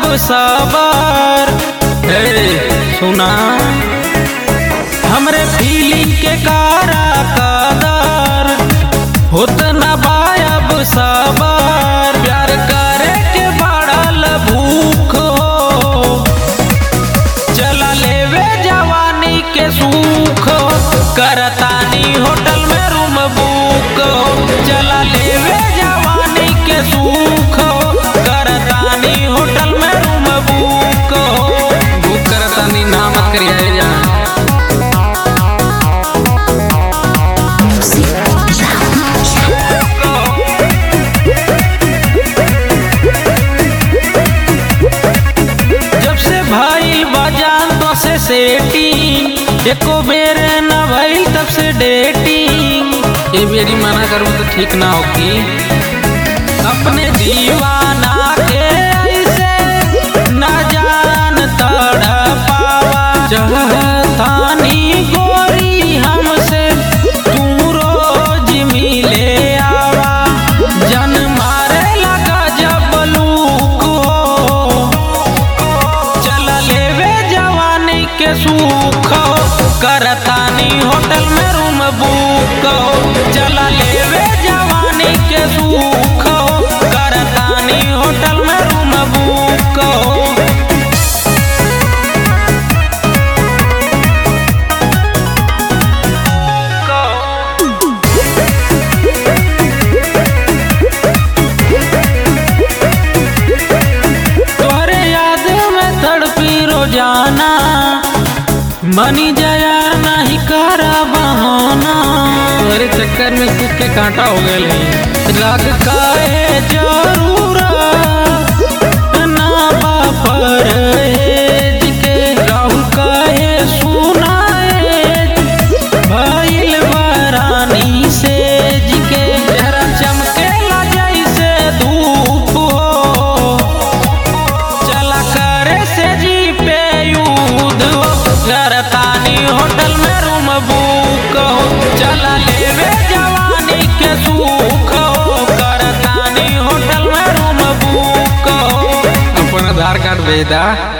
सबर। सुना हमरे फीलिंग के कारा कदर होत ना बायब सबर। प्यार करे के बढ़ल भूख हो चला लेवे जवानी के सुख। करतानी होटल में रूम बुक चला लेवे जवानी के सुख। करतानी होटल में रूम बुक करतानी नाम करिए जा। जब से भाई बजान तो से सेटिंग एको बेर न भइल तब से डेटिंग। ये बेरी मना करूँ तो ठीक ना होगी। अपने दीवाना के ऐसे न जान तड़पावा। चाहतानी गोरी हमसे तू रोज मिले आवा। जन मारे लगा जब लूक हो चला लेवे जवानी के सुख। करतानी होटल में रूम बुक चला लेवे जवानी के सुख। करतानी होटल में रूम बुक तोहरे याद में तड़पी रोजाना। बनी जया नहीं करा बहाना। तोहरे चक्कर में सूख के कांटा हो गए। लग काहे जरूरा ना बापर के राहुल काहे सुनाए भइल बरानी से जिके। जरा चमके ला जैसे धूप हो चला करे से जी पे युद्ध। करतानी होटल में रूम बुक चला लेवे जवानी के सुख। करतानी होटल में रूम बुक अपन आधार कार्ड भेज दा।